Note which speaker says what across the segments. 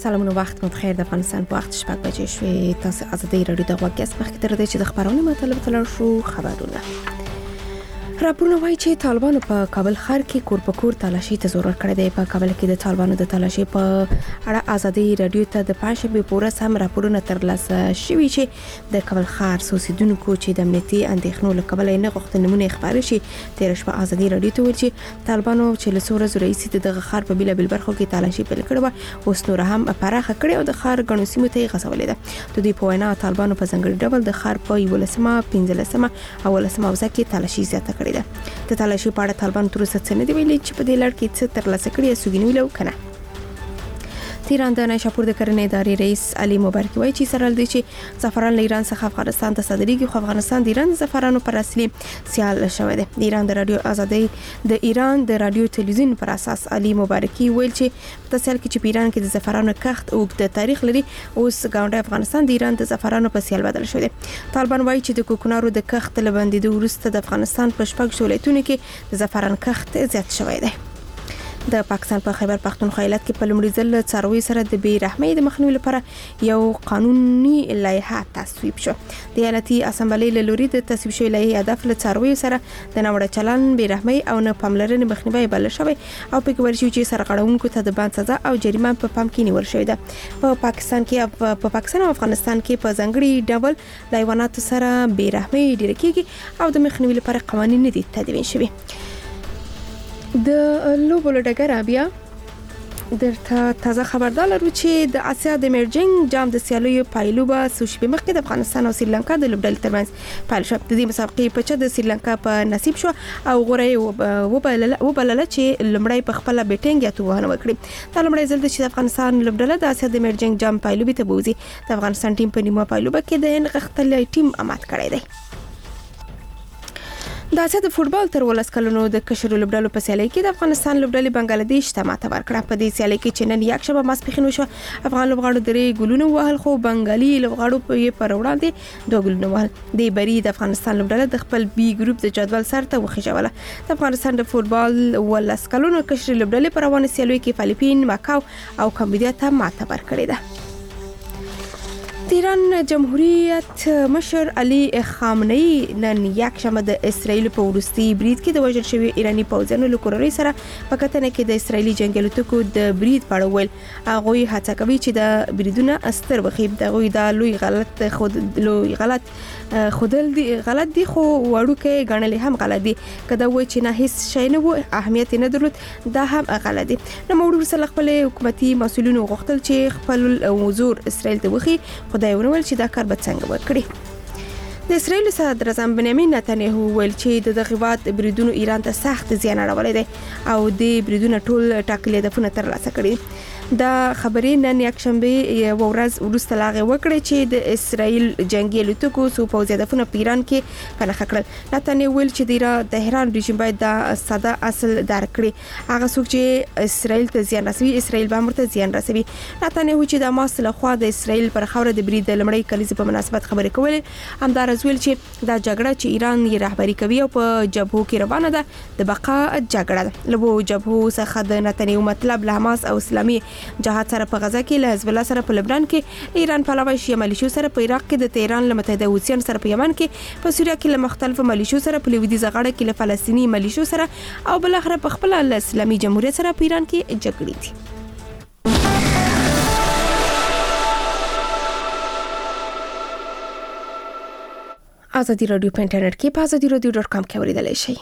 Speaker 1: سلامونه وخت مو بخیر. د افغانستان په وخت شپږ بجې شوې. تاسو ازادي رادیو د غوږ مخکې تر دې چې د خبرونو مطلب تلل شو خبرونه. راپورونه وايي چې طالبانو په کابل ښار کې کور په کور تالاشي ته زور ورکړی دی. په کابل کې د طالبانو د تالاشي په اړه ازادي رادیو ته د پنځشنبې په ورځ هم راپورونه ترلاسه شوي چې د کابل ښار اوسیدونکو چې د امنیتي اندېښنو له کبله نه غوښتل نمونه خبرې شي. تېره شپه ازادي رادیو ته ویل چې طالبانو چې له څو ورځو راهیسې دغه ښار په بیلابیل برخو کې تالاشي پیل کړې وه، اوس نور هم پراخه کړې او د ښار ګڼو سیمو ته یې غځولې ده. د دوی په وینا طالبانو په ځانګړي ډول د ښار په 11مه، 15مه او 18مه حوزه کې تالاشي زیاته کړې ده. د تالاشي په اړه طالبان تر اوسه څه نه دی ویلي چې په دې لړ کې څه ترلاسه کړي یا څوک نیولي او که نه. د ایران د نیشاپور د کرنې ادارې رئیس علي مبارکي وایي چې سره لدې چې زعفران له ایران څخه افغانستان ته صادریږي، خو افغانستان د ایران د زعفرانو پر اصلي سیال شوی دی. د ایران د رادیو ازادي د ایران د رادیو تلویزیون پر اساس علي مبارکي ویل چې په سیال کې چې په ایران کې د زعفرانو کښت اوږد تاریخ لري، اوس ګاونډي افغانستان د ایران د زعفرانو په سیال بدل شوی دی. طالبان وایي چې د کوکنارو د کښت له بندیدو وروسته د افغانستان په 6 ولایتونو کې د زعفران کښت زیات شوی دی. د پاکستان په خیبر پختونخوا ایالت کې په لومړي ځل څاروي سره د بې رحمۍ د مخنیوي لپاره یو قانوني لایحه تصویب شو. د ایالتي اسامبلې له لوري د تصویب شوې لایحې هدف له څارویو سره د ناوړه چلند، بې رحمۍ او نه پاملرنې مخنیوی بلل شوی او پکې ویل شوی چې سرغړونکو ته د بند سزا او جریمه په پام کې نیول شوې ده. په پاکستان او افغانستان کې په ځانګړي ډول له حیواناتو سره بې رحمۍ ډیره کیږي او د مخنیوي لپاره قوانین نه دي تدوین شوي. د لوبو له ډګره بیا درته تازه خبردار لرو چې د آسیا د ایمرجنګ جام د سیالیو پایلوبه څو شپې مخکې د افغانستان او سریلانکا د لوبډلې ترمنځ پیل شو. د دې مسابقې په چا د سریلانکا په نصیب شو او غوره وبلله چې لومړی په خپل بیټینګ یا توهانه وکړي. دا لومړی ځل چې د افغانستان لوبډله د آسیا د ایمرجنګ جام پایلوبې ته بوځي. د افغانستان ټیم په نیمه پایلوبه کې د نغښتلې ټیم امات کړی دی. د آسیا د فوټبال تر 12 کلونو د کشرو لوبډلو په سیالۍ کې د افغانستان لوبډلې بنگلاديش ته ماته ورکړه. په دې سیالۍ کې چې نن یکشنبه ماسپښین وشو، افغان لوبغاړو درې ګولونه وهل، خو بنگالي لوبغاړو په پر وړاندې 2 ګولونه وهل. د بری د افغانستان لوبډله د خپل بي ګروپ د جدول سر ته وخیژوله. د افغانستان د فوټبال 12 کلونو کشرو لوبډلې پر روانه سیالیو کې فلیپین، ماکاو او کمبودیا ته ماته ورکړې ده. د ایران جمهوریت مشر علي خامنه‌ای نن یکشنبه د اسرایل په وروستي برید کې د وژل شوی ایرانی پوځیانو له کورنۍ سره په کتنه کې د اسرایلی جنگي الوتکو د برید په اړه ویل. هغه هڅه کوي چې د بریدونو استر وخیب. دغه دا لوی غلط دي خو وړوکې غنلې هم غلط دي. کله وای چې نه هیڅ شی نه وو، اهمیت نه درلود، دا هم غلط دي. نو موږ سره خپل حکومتي مسولینو غوښتل چې خپل حضور اسرائیل ته وخی، خدای ونول چې دا کار به څنګه وکړي. د اسرائیل صدر اعظم بنیامین نتنیاهو ویل چې د غیبات بریدونو ایران ته سخت زیان اړولی دی او د بریدونو ټول ټاکلي هدفونه ترلاسه کړي. دا خبرې نن یکشنبه یو ورځ وروسته لاغې وکړې چې د اسرائیل جنگي الوتکو څو پوځي هدفونه په ایران کې پنهخه کړل. نتنیاهو ویل چې د تهران رژیم باید دا ساده اصل درک کړي. هغه څوک چې اسرائیل ته زیان رسوي، اسرائیل به مرته زیان رسوي. نتنیاهو چې د حماس لخوا د اسرائیل پر خاوره د برید د لمړی کلیزې په مناسبت خبرې کولې، همدارس ویل چې دا جګړه چې ایران یې رهبري کوي او په جبهو کې روانه ده د بقا جګړه ده. له جبهو څخه د نتنیاهو مطلب له حماس او اسلامي جهاد سره په غزا کې، له حزب الله سره په لبنان کې، ایران پلوی شیعه ملیشو سره په عراق کې، د تهران له متحده حوثیان سره په یمن کې، په سوریه کې له مختلفو ملیشو سره، په لویدیځه غاړه کې له فلسطینی ملیشو سره او بل اخر په خپل اسلامي جمهوریت سره په ایران کې جګړې دي. ازادي رادیو په انټرنیټ کې په azadiراdio.com کې اوریدلای شئ.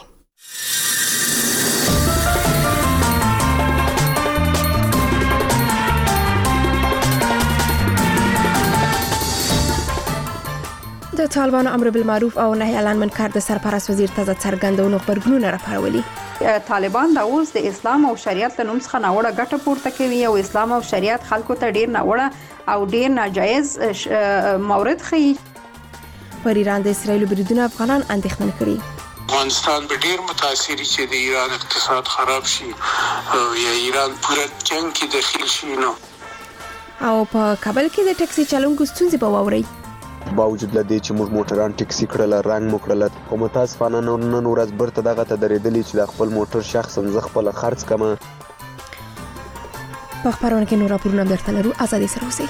Speaker 1: د طالبانو امر بالمعروف او نهي عن المنکر د سرپرست وزیر تازه څرګندونو خبرګونونه راپارولي.
Speaker 2: طالبان دا اوس د اسلام او شریعت له نوم څخه ناوړه ګټه پورته کوي او اسلام او شریعت خلکو ته ډیر ناوړه او ډیر ناجایز مورد ښیي.
Speaker 1: پر ایران د اسرایل بریدونه افغانان اندېښمن کړي.
Speaker 3: افغانستان به ډیر متاثر شي د ایران اقتصاد خراب شي او یا ایران پوره جنگ کې داخل شي. نو
Speaker 1: او په کابل کې د ټکسي چلونکو ستونزې به واوري.
Speaker 4: باوجود لدې چې موږ موټران ټکسي کړل، رنګ مو کړل، خو متاسفانه نن ورځ برته دغه ته درېدلې چې د خپل موټر شخصا زه خپل خرڅ کمه.
Speaker 1: په خبرونه کې نور راپورونه درته لرو. ازادي سره اوسئ.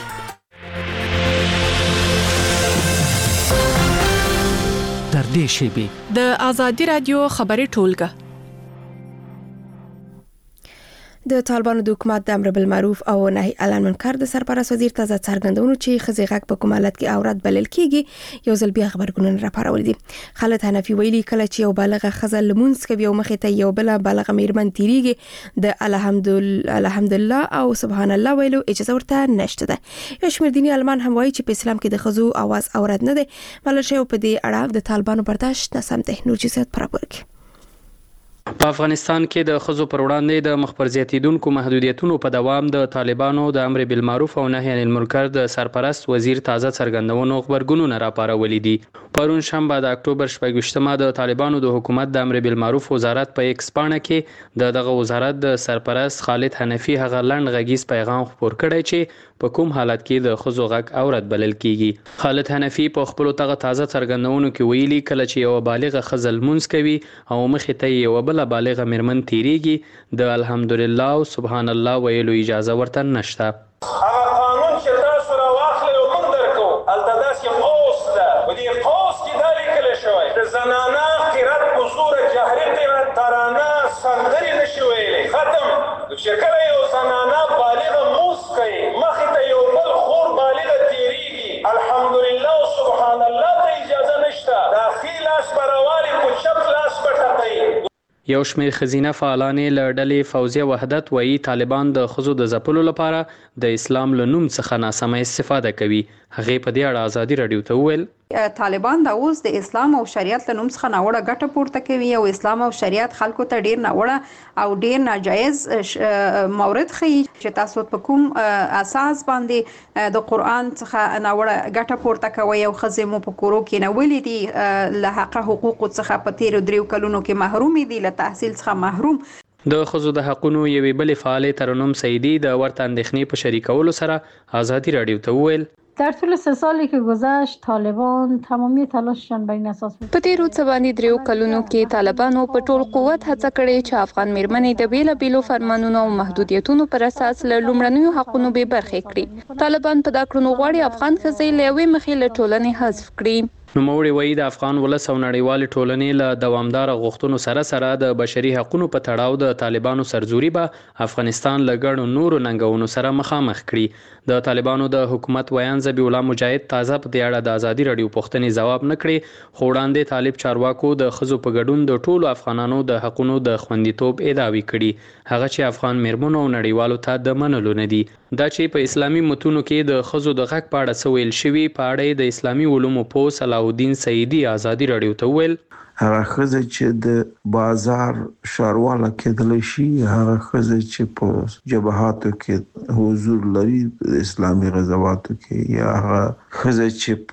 Speaker 5: تر دې شیبې
Speaker 6: د ازادي رادیو خبري ټولګه
Speaker 1: د طالبانو د حکومت د امر بالمعروف او نهي عن المنکر د سرپرست وزیر تازه څرګندونو چې خزي غږ په کوم حالت کې اورات بلل کیږي یو ځل بیا خبرګونونه راپارول دي. خالد حنفي ویلي کله چې یو بالغه خزل لمونځ کوي او مخې ته یو بل بالغه میرمن تیریږي د الحمدلله او سبحان الله ویلو اجازه ورته نشته ده. یو شمېر دیني عالمان هم وایي چې په اسلام کې د خزو आवाज اورات نه دی بلل شی په دې اړه د طالبانو برداشت نه سم ده. نور جزئیات پرابرک.
Speaker 7: په افغانستان کې د ښځو پر وړاندې د مخ پر زیاتیدونکو محدودیتونو په دوام د طالبانو د امر بالمعروف او نهي عن المنکر د سرپرست وزیر تازه څرګندونو خبرګونونه راپارولي دي. پرون شنبه د اکتوبر 28مه د طالبانو د حکومت د امر بالمعروف وزارت په ایکس پاڼه کې دغه وزارت د سرپرست خالد حنفي هغه لنډ غږیز پیغام خپور کړی چې په کوم حالت کې د ښځو غږ اورات بلل کیږي. خالد حنفي په خپل تازه څرګندونو کې ویلي کله چې یو بالغه خزل مونږ کوي او مخې ته یو بل بالغه میرمن تیریږي د الحمدلله او سبحان الله ویلو اجازه ورته نشته.
Speaker 8: هغه قانون چې تاسو راواخلئ او موږ درکو هلته داسې قوس ده په دې قوس کې دا لیکلی شوی د زنانه قرت په زوره جهري قرت ترانه سندرې نشي ویلی ختم. چې کله یو زنانه بالغه مونځ کوي مخې ته یو بل خور بالغه تیریږي الحمدلله او سبحان الله ته اجازه نشته. دا ښي لاس به راوالي په چپ لاس به ټپوي.
Speaker 7: یو شمېر ښځینه فعالانې له ډلې فوزیه وحدت وایي طالبان د ښځو د ځپلو لپاره د اسلام له نوم څخه ناسمه استفاده کوي. هغې په دې اړه ازادي راډیو ته وویل
Speaker 2: طالبان دا اوس د اسلام او شریعت له نوم څخه ناوړه ګټه پورته کوي او اسلام او شریعت خلکو ته ډیر ناوړه او ډیر ناجایز مورد ښیي چې تاسو په کوم اساس باندې د قران څخه ناوړه ګټه پورته کوي او خزه مو په کورو کې نه ولې دي له حق حقوق څخه په تیر دریو کلونو کې محروم دي له تحصیل څخه محروم.
Speaker 7: د ښځو د حقونو یوې بلې فعالې ترنم سعیدي د ورته اندېښنې په شریکولو سره ازادي راډیو ته وویل
Speaker 9: در طول 3 سالی که گذشت طالبان تمامی تلاششان بر این اساس بود.
Speaker 10: په تیرو څه باندې دریو کلونو کې طالبانو په ټول قوت هڅه کړې چې افغان میرمنې د بیلابیلو فرمانونو او محدودیتونو پر اساس له لومړنیو حقونو به برخې کړي. طالبان په دا کړنو غواړي افغان ښځې له یوې مخې له ټولنې حذف کړي.
Speaker 7: نوموړي وایي د افغان ولس او نړیوال ټولنې له دوامدار غوښتنو سره د بشري حقوقو په تړاو د طالبانو سرزوري به افغانستان له ګڼو نورو ننګونو سره مخامخ کړي. د طالبانو د حکومت ویان ذبیح الله مجاهد تازه په دې اړه د ازادي راډیو پوښتنې ځواب نه کړي خو وړاندې طالب چارواکو د ښځو په ګډون د ټولو افغانانو د حقونو د خوندیتوب ادعاوې کړي. هغه چې افغان میرمنو او نړیوالو ته د منلو نه دي. دا چې په اسلامي متونو کې د ښځو د غږ په اړه څه ویل شوي په اړه د اسلامي علومو پوه صلاحالدین سعیدي ازادي راډیو ته وویل
Speaker 11: هغه ښځه چې د بازار ښارواله کېدلی شي هغه ښځه چې په جبهاتو کې حضور لري د اسلامي غزواتو کې یا هغه ښځه چې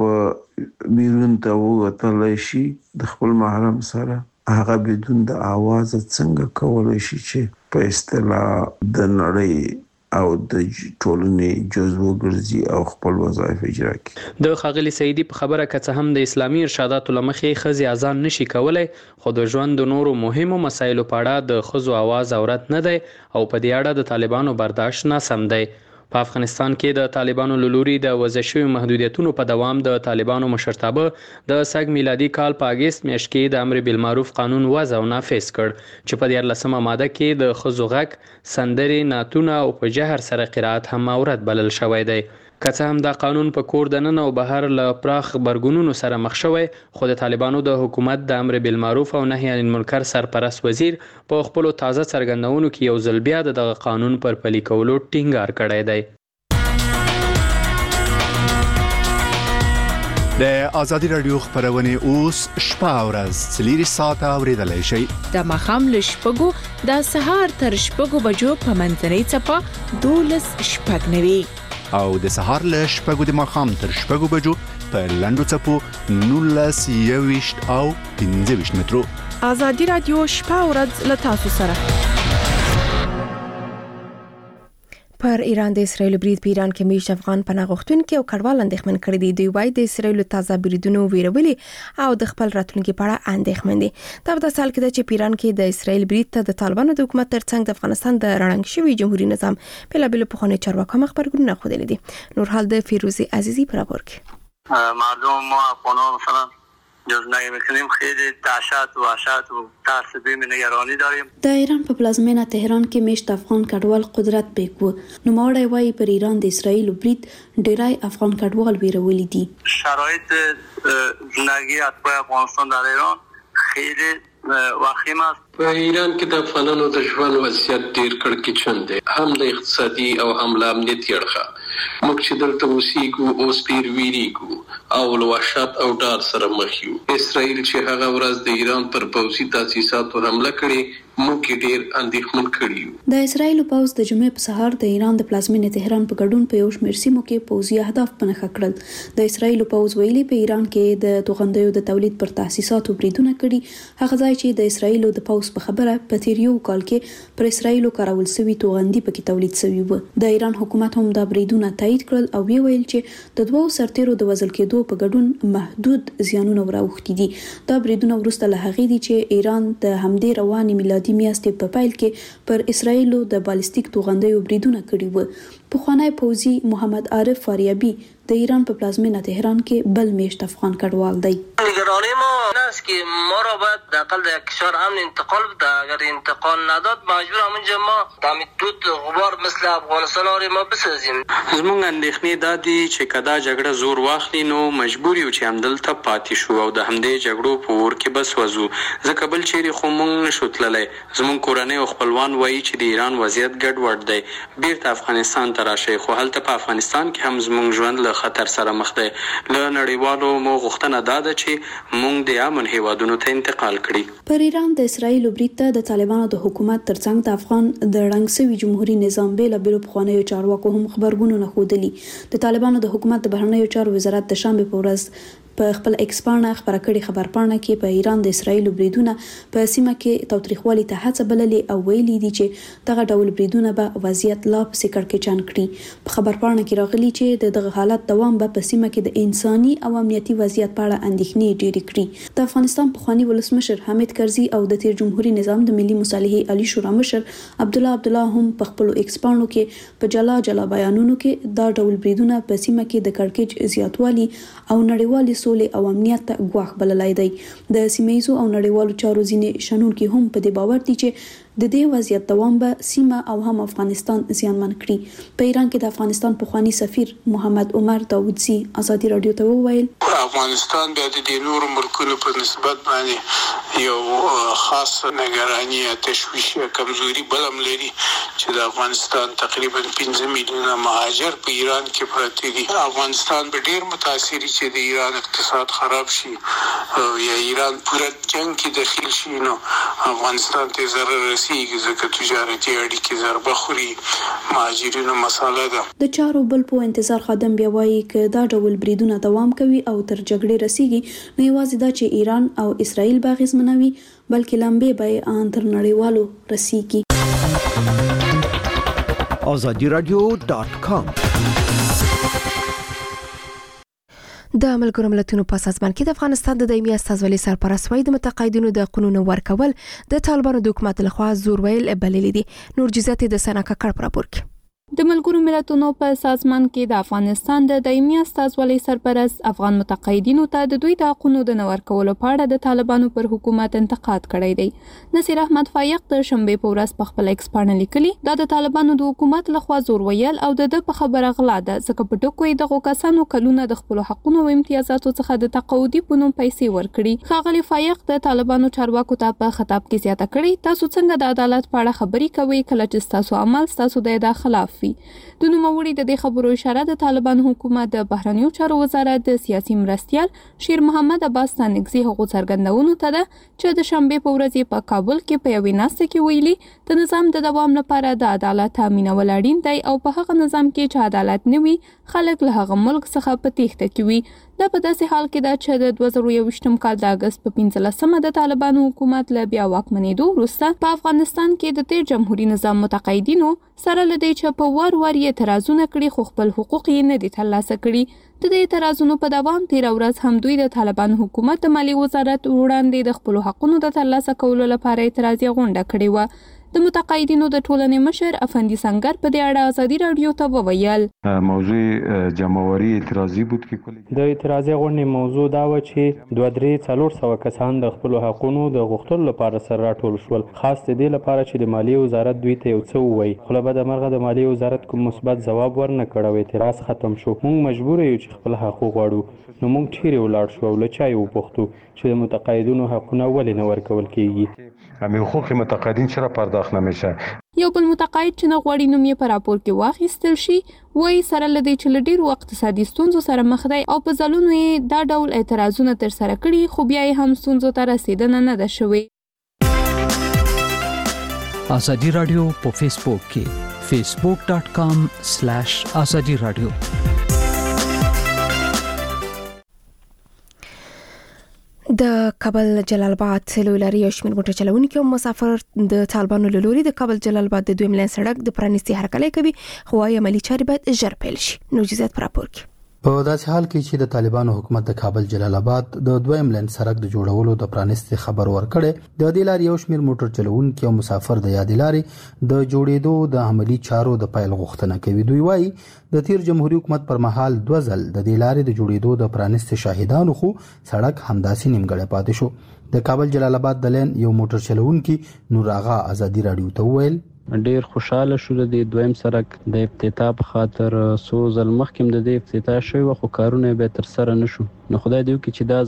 Speaker 11: په بیرون ته ووتلی شي د خپل محرم سره هغه بدون د آواز څنګه کولی شي چې په اصطلاح د نړۍ او د ټولنې جزو ګرځي او خپل وظایف اجرا کړي.
Speaker 7: د ښاغلي سعیدي په خبره که څه هم د اسلامي ارشاداتو له مخې ښځې اذان نشي کولی خو د ژوند د نورو مهمو مسایلو په اړه د ښځو اواز اورات نه دی او په دې اړه د طالبانو برداشت ناسم دی. په افغانستان کې د طالبانو له لوري د وضع شویو محدودیتونو په دوام د طالبانو مشرتابه د سږ میلادي کال په اګست میاشت کې د امر بالمعروف قانون وضع او نافذ کړ چې په 14مه ماده کې د ښځو غږ سندرې نعتونه او په جهر سره قرائت هم عورت بلل شوی دی. که څه هم دا قانون په کور دننه او بهر له پراخ غبرګونونو سره مخ شوی خو د طالبانو د حکومت د امر بالمعروف او نهي عن المنکر سرپرست وزیر په خپل تازه څرګندونو کې یو ځل بیا دغه قانون پر پلي کولو ټینګار کړی دی.
Speaker 5: د ازادي راډیو خبرونه اوس شپه او ورځ 4 ساعته اوریدلای شئ.
Speaker 6: د ماښام له 6 د سهار تر 6 بجو په منځنۍ څپه 12:09
Speaker 5: او د سهار له 6 د ماښام تر 6 بجو په لنډو څپو 19:20 او 15 مترو.
Speaker 6: ازادي راډیو شپه او ورځ له تاسو سره.
Speaker 1: پر ایران د اسرایل برید په ایران کې میش افغان پناه غوښتونکو او کډوال اندېښمن کړي دي. دوی وايي د اسرایل تازه بریدونو ویرولي او د خپل راتلونکي په اړه اندېښمن دي. دا په داسې حال کې ده چې په ایران کې د اسرایل برید ته د طالبانو د حکومت ترڅنګ د افغانستان د رڼنګ شوي جمهوریت نظام بېلابېلو پخوانیو چارواکو خبرګونونه ښودلي دي. نور حال د فیروزی عزیزی پر خبر کې
Speaker 12: مردم ما افغانان مثلا جزنگی میکنیم خیلی دهشت و وحشت و ترسبیم نگرانی داریم.
Speaker 13: د ایران په پلازمینه تهران کې میشت افغان کډوال قدرت بیکو نوموړی وايي پر ایران د اسرایل برید ډیری افغان کډوال ویرولي دي.
Speaker 12: شرایط زندگی اتباع افغانستان در ایران خیلی وخیم است.
Speaker 14: په ایران کې د افغانانو د ژوند وضعیت ډیر کړکېچن دی، هم د اقتصادي او هم له امنیتي اړخه. موږ چې دلته اوسېږو اوس ډیر ویریږو او له وحشت او ډار سره مخ یو. اسرائیل چې هغه ورځ د ایران پر پوځي تاسیساتو حمله کړې موږ ډیر اندېښمن کړي یو.
Speaker 13: د اسرائیل پوځ د جمعې په سهار د ایران د پلازمینې تهران په ګډون په یو شمېر سیمو کې پوځي اهداف په نښه کړل. د اسرائیل پوځ ویلي په ایران کې د توغندیو د تولید پر تاسیساتو بریدونه کړي. هغه ځای چې د اسرائیل د پوځ په خبره په تیر یو کال کې پر اسرائیل کارول شوی توغندي پکې تولید شوی و. د ایران حکومت هم دا بریدونه تایید کړل او ویل چې د دوو سرتیرو د وژل کېدو په ګډون محدود زیانونه وراوښتي دي. دا بریدونه وروسته له هغې دي چې ایران د همدې روانې میلادي میاشتې په پیل کې پر اسرائیل د بالستیک توغندیو بریدونه کړي وو. پخوانی پوځي محمد عارف فاریابی د ایران په پلازمینه تهران کې بل میشت افغان کډوال دی.
Speaker 15: نگرانی ما است که ما را باید در اقل در کشور امن انتقال بده. اگر انتقال نداد مجبور همونجا ما دود غبار مثل افغانستان آره ما بسازیم.
Speaker 7: زمونږ اندېښنې دا دي چې که دا جګړه زور واخلي نو مجبور یو چې همدلته پاتې شو او د همدې جګړو په اور کې بس وځو، ځکه بل چیرې خو موږ نشو تللی. زمونږ کورنۍ او خپلوان وایي چې د ایران وضعیت ګډوډ دی، بیرته افغانستان ته راشئ. خو هلته په افغانستان کې هم زمونږ ژوند له خطر سره مخ دی. له نړیوالو مو غوښتنه دا ده چې موږ د امن هیوادونو ته انتقال کړي.
Speaker 13: پر ایران د اسرایل برید ته د طالبانو د حکومت ترڅنګ د افغان د رنګ سوي جمهوریت نظام بېلابېلو پخوانیو چارواکو هم خبرګونونه ښودلي. د طالبانو د حکومت د بهرنیو چارو وزارت د شنبې په ورځ په خپل ایکس پاڼه خبره کړې خبرپاڼه کې په ایران د اسرایل بریدونه په سیمه کې تاوتریخوالي ته هڅه بللې او ویلي دي چې دغه ډول بریدونه به وضعیت لا پسې کړکېچن کړي. په خبرپاڼه کې راغلي چې دغه حالت دوام به په سیمه کې د انساني او امنیتي وضعیت په اړه اندېښنې ډېرې کړي. د افغانستان پخوانی ولسمشر حامد کرزي او د تیر جمهوریت نظام د ملي مصالحې عالی شورا مشر عبدالله هم په خپل ایکس پاڼو کې په جلا جلا بیانونو کې دا ډول بریدونه په سیمه کې د کړکېچ زیاتوالي او نړیوالي سولې او امنیت ته ګواښ بللی دی. د سیمه‌ییزو او نړیوالو چارو ځینې شنونکي هم په دې باور دي چې د دې وضعیت دوام به سیمه او هم افغانستان زیانمن کړي. په ایران کې د افغانستان پخوانی سفیر محمد عمر داودزی ازادي رادیو ته وویل
Speaker 3: افغانستان بیا د نورو ملکونو په نسبت باندې یو خاص نگرانی تشویش کمزوري بلم لري چې د افغانستان تقریبا 15 میلیونه مهاجر په ایران کې پراته دي. افغانستان به ډیر متاثر چې د ایران اقتصاد خراب شي او یا ایران پوره جنگ کې داخل شي نو افغانستان ته ضرر رسیږي ځکه تجارتي اړیکې ضربه خوري. مهاجرینو مساله ده.
Speaker 13: د چارو بل په انتظار خادم بیا وایي چې دا ډول بریدونه دوام کوي او تر جګړې رسیږي نو یوازې دا چې ایران او اسرائیل به اغېزمنوي بلکې لمبې به ان تر نړیوالو رسیږي.
Speaker 16: azadiradio.com
Speaker 1: د ملګرو ملتونو په سازمان کې د افغانستان د دایمي استازولۍ سرپرست وايي د متقاعدینو د قانون ورکول د طالبانو د حکومت لخوا زور ویل بللي دي. نور جزئیات د سنا ککړ راپور کې.
Speaker 10: د ملګرو ملتونو په سازمان کې د افغانستان د دایمي استازولۍ سرپرست افغان متقاعدینو ته د دوی د حقوقو د نور کولو په اړه د طالبانو پر حکومت انتقاد کړی دی. نصیر احمد فایق د شنبې په ورځ په خپل ایکس پاڼه لیکلي دا د طالبانو د حکومت لخوا زور ویل او د په خبره غلا ده ځکه په ټکو یې دغه کسانو کلونه د خپل حقوقو او امتیازاتو څخه د تقاعدي په نوم پیسې ورکړي. ښاغلي فایق د طالبانو چارواکو ته په خطاب کې زیاته کړې تاسو څنګه د عدالت په اړه خبرې کوئ کله چې تاسو عمل تاسو د خلاف وي. د نوموړي د دې خبرو اشاره د طالبان حکومت د بهرنیو چارو وزارت د سیاسي مرستیال شیر محمد عباس تانکزي هغو څرګندونو ته ده چې د شنبې په ورځ په کابل کې په یوې ناسته کې ویلي د نظام د دوام لپاره د عدالت تامینول اړین دی او په هغه نظام کې چې عدالت نه وي خلک له هغه ملک څخه په تېښته کې وي. دا په داسې حال کې ده چې د 2021م کال د اگست په 15مه د طالبانو حکومت له بیا واکمنېدو وروسته په افغانستان کې د تیر جمهوریت نظام متقاعدینو سره لدی چې په ور اعتراضونه کړي خو خپل حقوق یې نه دي ترلاسه کړي. د دې اعتراضونو په دوام تیر ورځ هم دوی د طالبانو حکومت د مالیې وزارت وړاندې د خپل حقوقو د ترلاسه کولو لپاره اعتراضي غونډه کړې و. د متقاعدینو د ټولنې مشر افندي سنگر په دې اړه ازادي رادیو ته وویل
Speaker 16: موضوع جمعواري اعتراضي بود کې کلی
Speaker 7: د اعتراضي غونډې موضوع دا و چې 2-3-400 کسان د خپل حقوقو د غوښتلو لپاره سره راټول شول، خاص د دې لپاره چې د مالیې وزارت دوی ته یو څه ووایي، خو له بده مرغه د مالیې وزارت کوم مثبت ځواب ورنه کړ او اعتراض ختم شو. موږ مجبور یو چې خپل حقوق غواړو، نو موږ چیرې ولاړ شو او له چا یې وپوښتو چې د متقاعدینو حقونه ولې نه ورکول کیږي.
Speaker 16: همین حقوق متقاعدین چرا پرداخت نمیشه؟
Speaker 10: یو بل متقاعد چې نه غواړي نوم یې په راپور کې واخیستل شي وایي سره لدی چې له ډېرو اقتصادي ستونزو سره مخ دی او په ځلونو یې دا ډول اعتراضونه ترسره کړي خو بیا یې هم ستونزو ته رسیدنه نه ده شوې.
Speaker 17: ازادي رادیو په فیسبوک کې facebook.com/ازادي رادیو.
Speaker 1: د کابل جلال آباد لوی لارې یو شمېر موټر چلونکي او مسافر د طالبانو له لوري د کابل جلال آباد د 2 لین سړک د پرانیستي هرکلی کوي خو وايي عملي چارې باید ژر پیل شي. نو جزئیات پر راپور کې
Speaker 18: په داسې حال کې چې د طالبانو حکومت د کابل جلال آباد د 2 لین سړک د جوړولو د پرانیستي خبر ورکړي، د دې لارې یو شمېر موټر چلونکي او مسافر د یادې لارې د جوړېدو د عملي چارو د پیل غوښتنه کوي. دوی وايي د تیر جمهوریت حکومت پر مهال 2 ځل د دې لارې د جوړېدو د پرانیستي شاهدانو خو سړک همداسې نیمګړی پاتې شو. د کابل جلال آباد د لین یو موټر چلونکي نور آغا ازادي رادیو ته وویل
Speaker 7: ډیر خوشاله شو د دویم سړک د افتتاح په خاطر سو ځل مخکې د دې افتتاح شوی خو کارونه به تر سره نشو. نو خدای دې وکړي چې دا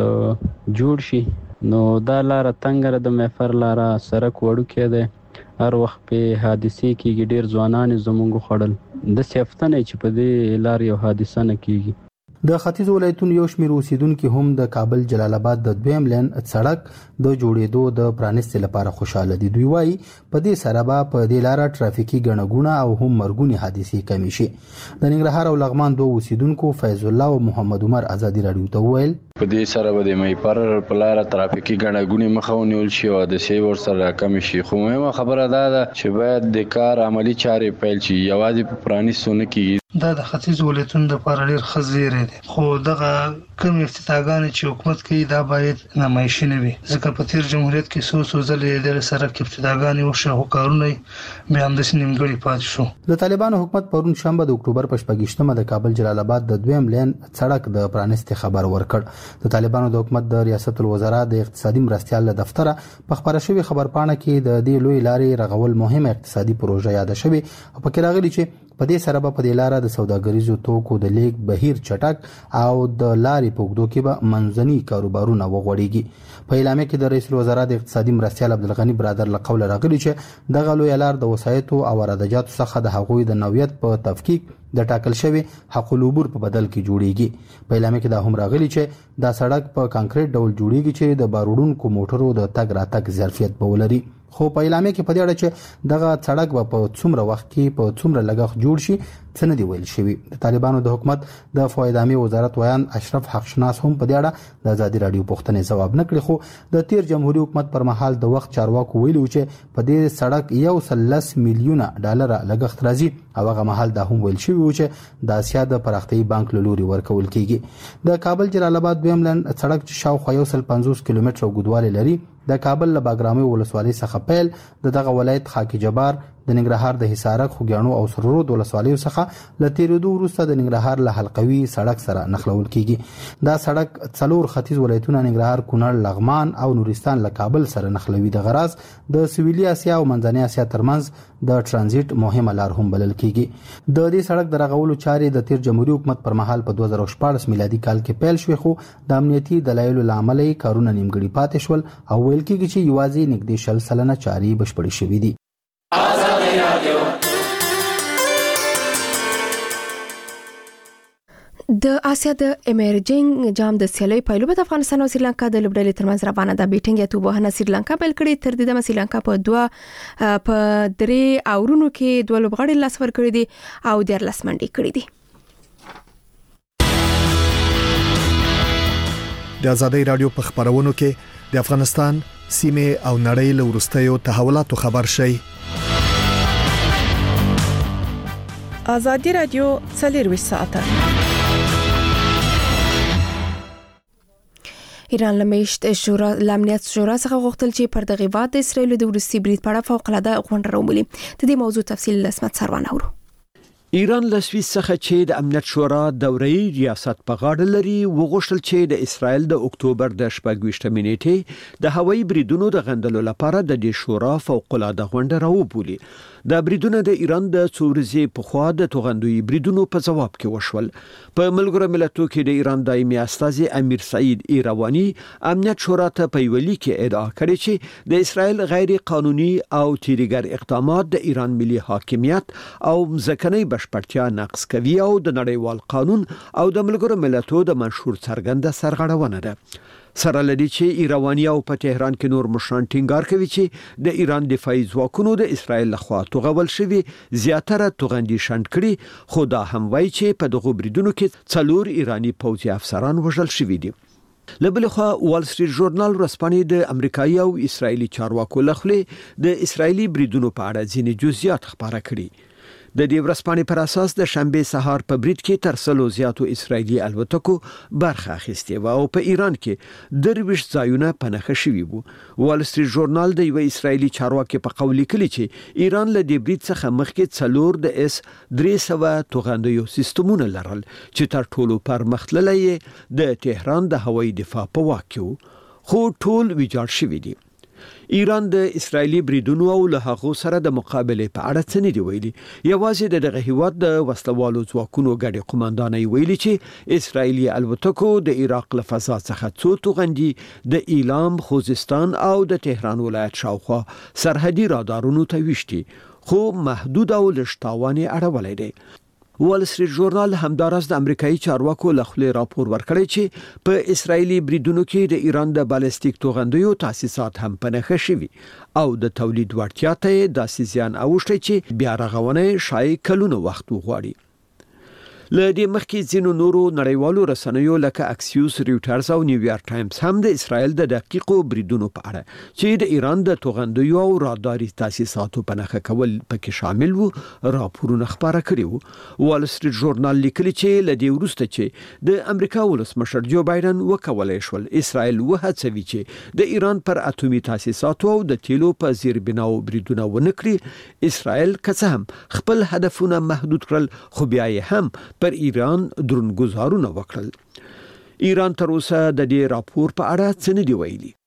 Speaker 7: ځل جوړ شي. نو دا لار تنګره د محفر لار سړک وړو کې ده، هر وخت په حادثه کېږي، ډیر ځوانان زمونږ خړل د سیافتنه چې په دې لار یو حادثه نه کېږي.
Speaker 18: د ختیځ ولایتونو یو شمېر اوسیدونکو هم د کابل جلال آباد د 2 لین سړک د جوړېدو د پرانیستي لپاره خوشاله دي. دوی وايي په دې سره به په دې لار ټرافیکي ګڼهګونه او هم مرګونی حادثې کمی شي. د ننګرهار او لغمان دوه اوسیدونکو فیض الله او محمد عمر ازادي رادیو ته وویل
Speaker 19: په دې سره به د میپر په لار ټرافیکي ګڼهګونې مخه ونیول شي او د سی ور سره کم شي. خو مهمه خبره ده چې باید د کار عملی چارې پیل شي، یوازې په پرانیستو نه کیږي.
Speaker 20: دا د ختیځ ولایتونو لپاره ډېر خزیره دي، خو دغه کوم افتتاحګانې چې حکومت کوي دا باید نمایشي نه وي، ځکه په تیر جمهوریت کې څو ځلې د سړک افتتاحګانې وشو خو کارونه بیا همداسې نیمګړي پاتې شو.
Speaker 18: د طالبانو حکومت پرون شنبه د اکتوبر په 28مه د کابل جلال آباد د 2 لین سړک د پرانیستي خبر ورکړ. د طالبانو د حکومت د ریاست الوزرا د اقتصادي مرستيال له دفتره په خبره شوی خبرپاڼه کې د دې لوی لارې رغول مهمه اقتصادي پروژه یاد شوی او پکې راغلي چې په دې سره په دې لار د سوداګریزو توکو د لیک بهیر چټک او د لارې په اوږدو کې به منځني کاروبارونه وغوړيږي. په اعلامیه کې د رئیس الوزرا د اقتصادي مرستيال عبدالغنی برادر له قوله راغلي چې دغه لوی لار د وسایتو او وارداتو څخه د هغوی د نوعیت په تفکیک د ټاکل شوی حق العبور په بدل کې جوړیږي. په اعلامیه کې دا هم راغلي چې دا سړک په کانکریټ ډول جوړیږي چې د باروډونکو موټرو د تګ راتګ ظرفیت به ولري. خو په اعلامیه کې په دې اړه چې دغه سړک په څومره وخت کې په څومره لګښت جوړ شي څه نه دی ویل شوی. د طالبانو د حکومت د فواید عامه وزارت ویان اشرف حقشناس هم په دې اړه د ازادي رادیو پوښتنې جواب نه کړی، خو د تیر جمهوریت حکومت پر مهال د وخت چارواکو ویلو چې په دې سړک 110 میلیونه ډالر لګښت راځي او هغه مهال دا هم ویل شوی و چې د اسیا د پراختیايي بانک له لوري ورکول کیږي. د کابل جلال آباد 2 لین سړک چې شاوخوا 150 کیلومتره اوږدوالی لري د کابل له باګرامي ولسوالۍ څخه پیل دغه ولایت خاکی جبار د ننګرهار د حصارک خوګیانو او سرورود ولسوالیو څخه ل تیرېدو وروسته د ننګرهار له حلقوي سړک سره نښلول کیږي. دا سړک څلور ختیځ ولایتونه ننګرهار، کونړ، لغمان او نورستان له کابل سره نښلوي. د غراض د سویلي اسیا او منځنۍ اسیا ترمنځ د ترانزیت مهمه لار هم بلل کیږي. د دې سړک د رغولو چارې د تیر جمهوریت حکومت پر مهال په 2014 میلادي کال کې پیل شوې، خو د امنیتي دلایلو لامل کارونه نیمګړي پاتې شول او ویل کیږي چې یوازې نږدې 40% چارې بشپړې شوې دي.
Speaker 1: د آسیا د امرجنګ جام د سیالۍ پایلو په افغانستان او سریلانکا د لوبډلې ترمنځ روانه ده. بیټینګ یا توبوهنه سریلانکا بل کړي، تر دې د سریلانکا په 3 اورونو کې 2 لوبغاړي لاس ور کړی دي او 14 منډي کړی دي.
Speaker 21: د ازادي رادیو په خبرونو کې د افغانستان سیمه او نړۍ له ورستیو تحولاتو خبر شي.
Speaker 6: ازادي رادیو 24 ساعته.
Speaker 1: ایران لمشت شورا لامنیت شورا څخه غوښتل چې پر دغه واد د اسرایل د روسي برید په اړه فوق العاده غونډه راوړي. د دې موضوع تفصیل لسمت سروان اورو.
Speaker 22: ایران له سویس څخه چې د امنیت شورا دوري ریاست په غاړه لري وغوښتل چې د اسرایل د اکتوبر د 28 نیټې د هوایي بریدونو د غندلو لپاره د دې شورا فوق العاده غونډه راوبولي. دا بریدونه د ایران د څورزي په خوا د توغندوی بریدونو په جواب کې وشول. په ملګرو ملتونو کې د ایران دایمي استازي امیر سعید ایروانی امنیت شورا ته په ویلي کې ادعا کړې چې د اسرایل غیر قانوني او تیریګر اقدامات د ایران ملي حاکمیت او ځکهنی بشپړتیا نقض کوي او د نړیوال قانون او د ملګرو ملتونو د منشور څرګنده سرغړونه ده. سره لدی چې ایروانی او په تهران کې نور مشران ټینګار کوي چې د ایران دفاعي ځواکونو د اسرایل لخوا توغول شوی زیاتره توغندي شند کړي، خو دا هم وایي چې په دغه بریدونو کې 4 ایرانی پوځي افسران وژل شوي دي. لبلخوا وال سټریټ ژورنال ورسپانې د امریکایي او اسرایلی چارواکو لخوا د اسرایلی بریدونو په اړه ځینې جزئیات خبره کړي. د دې ورسپانې پر اساس د شنبه سهار په برید کې تر سلو زیاتو اسرایلی الوتکو برخه اخیستې و او په ایران کې درویش ځایونه پنهخه شوي وو. وال سټریټ ژورنال د یو اسرایلی چارواکي په قول لیکلی چې ایران له دې برید څخه مخکې 4 د اس 300 توغندیو سیستمونه لرل چې تر ټولو پرمختللي د تهران د هوایي دفاع په واک کې خو ټول ویجاړ شوي دي. ایران د اسرایلی بریدونو او له هغه سره د مقابله په اړه څه نه دی ویلي. یوازې دغه هیواد د وسلوالو ځواکونو ګډي قوماندانۍ ویلي چې اسرایلی الوتکو د عراق له فضا څخه څو توغندي د ایلام، خوزستان او د تهران ولایت شاوخوا سرحدي رادارونو ته وشتي، خو محدود او لشتاوانه اړولې دي. وال سټریټ ژورنال همدارس د امریکایي چارواکو لخوا راپور ورکړی چې په اسرایلی بریدونو کې د ایران د بالستیک توغندیو تاسیسات هم پنهخه شوي او د تولید وړتیا ته داسې زیان اوښتي چې بیا رغونه شای کلونو وخت وغواړي. لدې مخکې ځینو نورو نړیوالو رسنیو لکه اکسیوس، ریوټرز او نیویارک ټایمز هم د اسرایل د دقیقو بریدونو په اړه چې د ایران د توغندیو او راداري تاسیساتو پنهخه کول پکې شامل وو راپورونه خبره کړي وو. وال سټریټ ژورنال لیکلی چې لدې وروسته چې د امریکا ولسمشر جو بایدن وکولای شول اسرایل وهڅوي چې د ایران پر اټومي تاسیساتو او د تیلو په زیربناو بریدونه ونکړي، اسرایل که څه هم خپل هدفونه محدود کړل خو بیا یې هم پر ایران درنګزارونه وکړل. ایران تر اوسه د دې راپور په اړه څه نه دی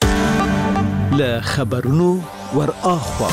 Speaker 22: ویلي. له خبرونو ور اخوا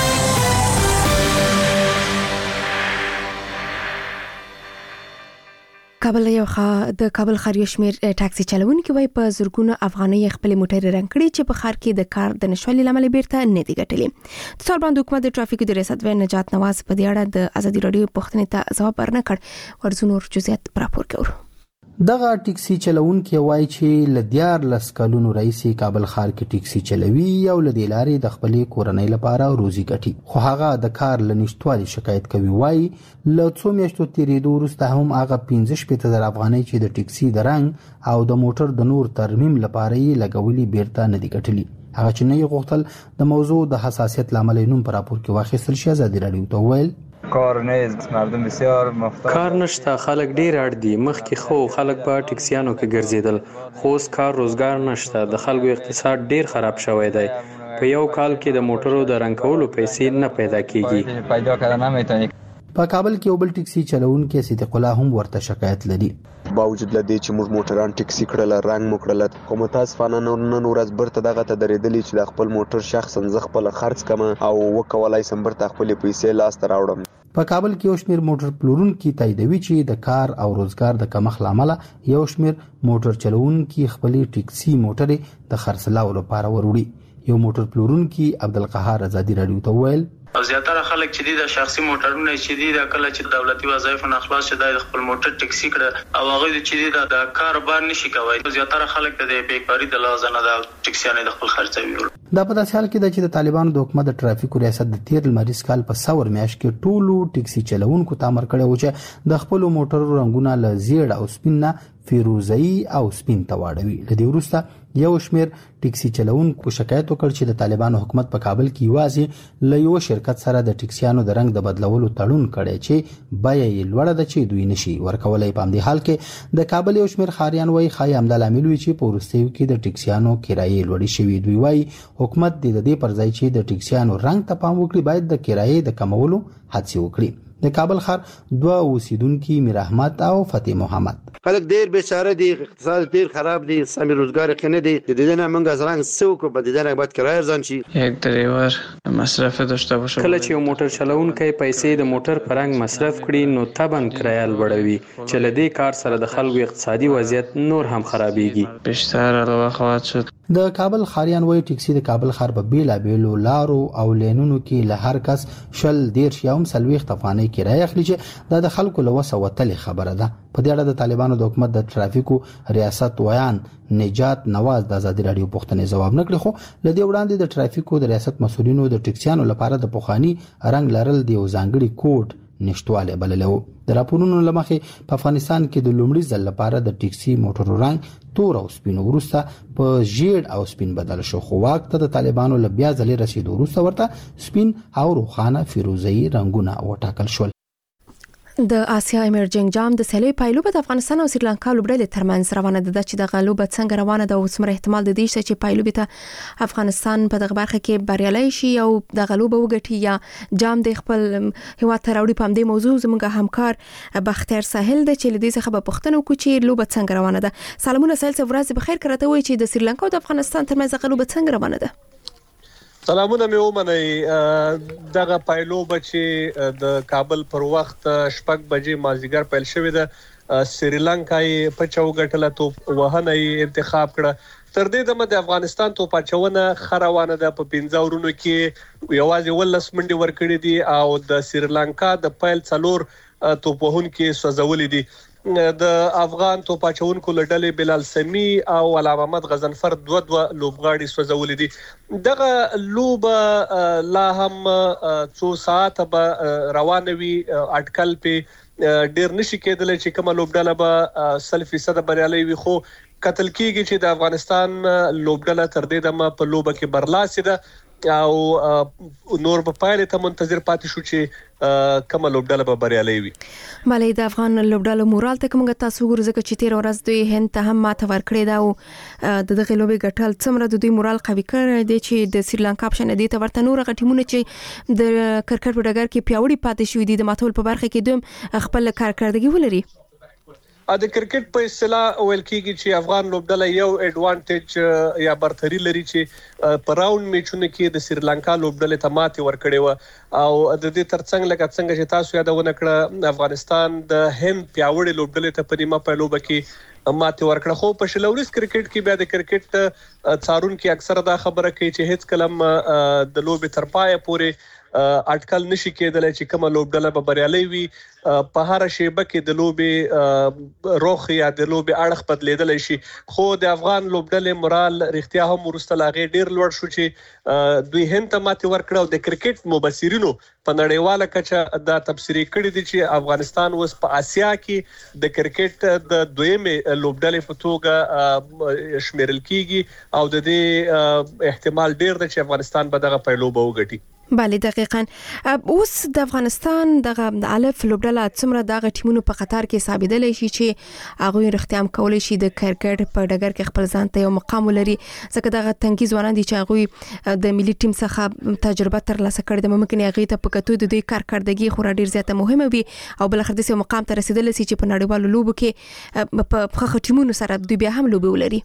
Speaker 1: کابل یو د کابل ښار یو شمېر ټاکسي چلوونکي وایي په زرګونه افغانۍ خپل موټر رنګ کړي چې په ښار کې د کار د نشوالي لامل بیرته نه دی ګټلې. د طالبان حکومت د ټرافیک د ریاست نجات نواز په دې اړه د ازادي رادیو پوښتنې ته ځواب ورنکړ. ورزونو جزئیات راپور کوي.
Speaker 18: دغه ټیکسي چلوونکي وایي چې ل 14 کلونو رئیسي کابل ښار کې ټیکسي چلوي او ل دې لارې د خپلې کورنۍ لپاره روزي ګټي، خو هغه د کار لنشټوالي شکایت کوي. وایي له څو میاشتو تیریدو وروسته هم هغه 15,000 افغانۍ چې د ټیکسي د رنګ او د موټر د نور ترمیم لپاره یې لګولي بیرته نه دي ګټلي. هغه چې نه یې غوښتل د موضوع د حساسیت لامل نوم پر راپور کې واخیستل شي. ازادي رادیو ته ویل
Speaker 23: کار نیست، مردم بسیار محتاج،
Speaker 7: کار نشته، خلک ډیر اړ دي. مخکې خو خلک په ټیکسیانو کې ګرځیدل، خو اوس کار روزګار نشته. د خلکو اقتصاد ډیر خراب شوی دی. په یو کال کې د موټرو د رنګ کولو پیسې نه پیدا کیږي.
Speaker 23: پیدا کردن نمیتونی.
Speaker 18: په کابل کې یو بل ټیکسي چلوونکی صدیق الله هم ورته شکایت لري.
Speaker 4: باوجود لدې چې موږ موټران ټیکسي کړل، رنګ مو کړل، خو متاسفانه نن ورځ برته دغه ته درېدلی چې د خپل موټر شخصا زه خپل خرڅ کم او وکولای سم برته خپل پیسې لاس ته راوړم.
Speaker 18: په کابل کې یو شمېر موټر پلورونکي تاییدوي چې د کار او روزګار د کمښت لامل یو شمېر موټر چلوونکي خپل ټیکسي موټر د خرڅلاو لپاره وروړي. یو موټر پلورونکي عبدالقهار ازادي رادیو ته ویل
Speaker 24: او زیاتره خلک چې د شخصي موټرونه چې دي د کله چې دولتي وظایفو نه خلاص شي د خپل موټر ټیکسي کړه او هغه چې د کاروبار نشي کوي. زیاتره خلک د بیکاری د لازم نه د ټیکسیانه د خپل خرڅوي.
Speaker 18: دا په داسې حال کې ده چې د طالبانو د حکومت د ټرافیک ریاست د 13 لمریز کال په سور میاشت کې ټولو ټیکسي چلوونکو ته امر کړی و چې د خپل موټر رنګونه له زیړ او سپین نه فیروزه‌ای او سپین ته واړوي. لدې وروسته یو شمیر ټیکسي چلوونکو شکایت وکړ چې د طالبانو حکومت په کابل کې یوازې له یو شرکت سره د ټیکسیانو د رنګ د بدلولو تړون کړی چې بیه یې لوړه ده چې دوی نشي ورکولای. په همدې حال کې د کابل یو شمیر ښاریان وایي ښایي همدا لامل وي چې په وروستیو کې د ټیکسیانو کرایې لوړې شوي. دوی وایي حکومت د دې پر ځای چې د ټیکسیانو رنګ ته پام وکړي باید د کرایې د کمولو هڅې وکړي. د کابل ښار دوه اوسیدونکو میر احمد او فتح محمد
Speaker 2: خلک ډیر بیچاره دي، اقتصاد ډیر خراب دي، سمې روزګار خنه دي. د دې نه موږ ځان څوک په دې نه باید کرایه ځان شي.
Speaker 8: یک ډرایور مصرف داشته باشه.
Speaker 7: کله چې یو موټر چلوونکی پیسې د موټر په رنګ مصرف کړي نو طبعا کرایه لوړوي چې له دې کار سره د خلکو اقتصادي وضعیت نور هم خرابېږي.
Speaker 8: بیشتر علاوه خواهد شد.
Speaker 18: د کابل ښاریان وایي ټیکسي د کابل ښار په بیلابیلو لارو او لینونو کې له هر کس 40 یا 40 افغانۍ کرایه اخلي چې دا د خلکو له وسه وتلې خبره ده. په دې اړه د طالبانو د حکومت د ټرافیکو ریاست ویان نجات نواز د ازادي رادیو پوښتنې ځواب نکړي، خو لدې وړاندې د ټرافیکو د ریاست مسولینو د ټیکسیانو لپاره د پوخانی رنګ لرل د یو ځانګړي کوډ نشټواله بللو. د راپورونو لمخې په افغانستان کې د لومړي ځل لپاره د ټیکسي موټرو رنګ تور او سپین وروسته په ژیړ او سپین بدل شو، خو واک ته د طالبانو له بیا ځلې رسیدو وروسته ورته سپین او روښانه فیروزه‌ای رنگونه وټاکل شول.
Speaker 1: د آسیا ایمرجنګ جام د سیالۍ پایلوبه د افغانستان او سریلانکا لوبډلې ترمنځ روانه ده چې د غلوبه څنګه روانه ده او څومره احتمال د دې چې پایلوبه ته افغانستان په دغه برخه کې بریالي شي او د غلوبه وګټي یا جام د خپل هیواد ته راوړي. په همدې موضوع زموږ همکار بختیار ساحل د چې لدې څخه په پښتنو کې چې لوبه څنګه روانه ده. سلامونه ساحل، ورځ بخیر. کړته وای چې د سریلانکا او د افغانستان ترمنځ غلوبه څنګه روانه ده؟
Speaker 9: سلامونه مې ومنئ. دغه پایلوبه چې د کابل پر وخت 6 بجې مازیګر پیل شوې ده، سریلانکا یې په چوغټله توپ وهنه انتخاب کړه. تر دې دمه د افغانستان توپ اچونه خروانه ده. په 15 ورونو کې یوازې 18 منډي ورکړې دي او د سریلانکا د پیل 4 توپ وهونکو سوځولې دي. د افغان توپ اچونکو لړلې بلال سمی او علامه محمد غزنفر دوه لوبغاړي سوځولې دي. دغه لوبه لا هم 2 ساعت به روانه وي. اټکل په ډیر نشي کېدل چې کومه لوبډاله به 100% بریالي وي، خو قتل کېږي چې د افغانستان لوبډاله تر دې دمه په لوبه کې برلاسي ده او نور په پایله ته منتظر پاتې شو چې کومه لوبډاله به بریالي وي.
Speaker 1: مالې د افغان لوبډاله مورال ته کومه تاسو ګورئ چې 13 ورځ دوی هند ته هم ماته ورکړې ده او د دغه لوبې ګټل څومره د دوی مورال قوي کړی دی چې د سریلانکا په شان دي ته ورته نور غټیمونه چې د کرکټ په ډګر کې پیاوړي پاتې شوې دي د ماتول په برخه کې دوی خپل کارکړدګي ولري.
Speaker 9: د کرکټ په اصطلاح ویل کېږي چې افغان لوبډله یو اډوانټیج یا برتري لري چې په راوند میچونو کې د سریلانکا لوبډلې ته ماتې ورکړې و او د دې ترڅنګ لکه څنګه چې تاسو یادونه کړه افغانستان د هند پیاوړې لوبډلې ته په نیمه پیلوبه کې ماتې ورکړه. خو په شلوريز کرکټ کې بیا د کرکټ څارونکو اکثره دا خبره کوي چې هیڅ کلم د لوبې تر پایه پورې اټکل نشي کېدل چې کومه لوبډله به بریالي وي. په هر شیبه کې د لوبې روخ یا د لوبې اړخ بدلیدل شي، خو د افغان لوبډلې مورال رښتیا هم ورسته لاغې ډیر لوړ شو چې دوی هند ته ماتې ورکړه او د کرکټ مبصرینو په نړیواله کچه دا تبصری کړی دي چې افغانستان اوس په آسیا کې د کرکټ د دویمه لوبډلې په توګه شمیرل کیږي او د دې احتمال ډیر دی چې افغانستان به دغه پیلوبه وګټي.
Speaker 1: بله دقیقاً. اوس د افغانستان دغه الف لوبډله څومره دغه ټیمونو په قطار کې ثابتېدلی شي چې هغه رښتیا کولی شي د کرکټ په ډګر کې خپل ځان ته یو مقام ولري، ځکه دغه تنکي ځوانان دي چې هغه د ملي ټیم څخه تجربه ترلاسه کړې ده. ممکن هغه ته په کتو د دوی کارکړدګي خورا ډیر زیاته مهمه وي او بل اخر د سیمه مقام ته رسیدل شي چې په نړیوالو لوبو کې په خخ ټیمونو سره دوی بیا هم لوبي ولري.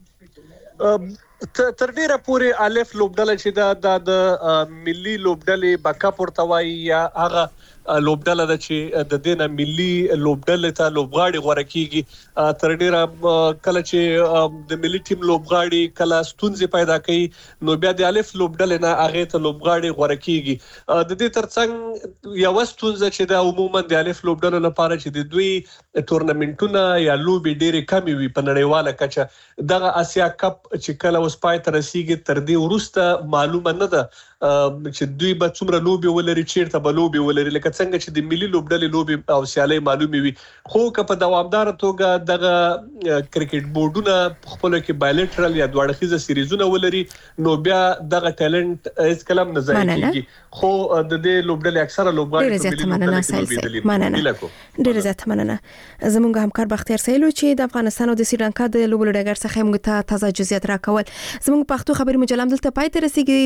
Speaker 9: تر ډیره پورې الف لوبډله چې د ملي لوبډلې بکاپ ورته وایي یا هغه لوبډله ده چې د دینه ملي لوبډلې ته لوبغاړي غوړه کیږي. تر ډیره کله چې د ملي ټیم لوبغاړي کله ستونزې پیدا کوي نو بیا د الف لوبډلې نه هغه ته لوبغاړي غوړه کیږي. د دې ترڅنګ یو ستونزه چې د عموما د الف لوبډلې لپاره چې د دوی ټورنمنټونه یا لوبي ډېری کمی وي په نړیواله کچه، دغه آسیا کپ چې کله اوس پای ته رسیږي تر دې وروسته معلومه نه ده چې دوی به څومره لوبي ولري، چیرته به لوبي ولري. لکه څنګه چې د ملي لوبډلې لوبي او سیالي معلومي وي خو که په دوامدار توګه دغه کرکټ بورډونه خپل کې بایلټرل یا دوړخیزه سیریزونه ولري نو بیا دغه ټالنت هیڅ کلم نه ځای کیږي خو د دې لوبډلې اکثره لوبغاړي په ملي لوبډلې کې
Speaker 1: ډېر زیات مننه زموږ همکار بختیار سیلو چې د افغانستان او د سریلانکا د لوبډلې ډګر څخه موږ ته تازه جزئیات راکول زموږ پښتو خبري مجله دلته پای ته رسیدي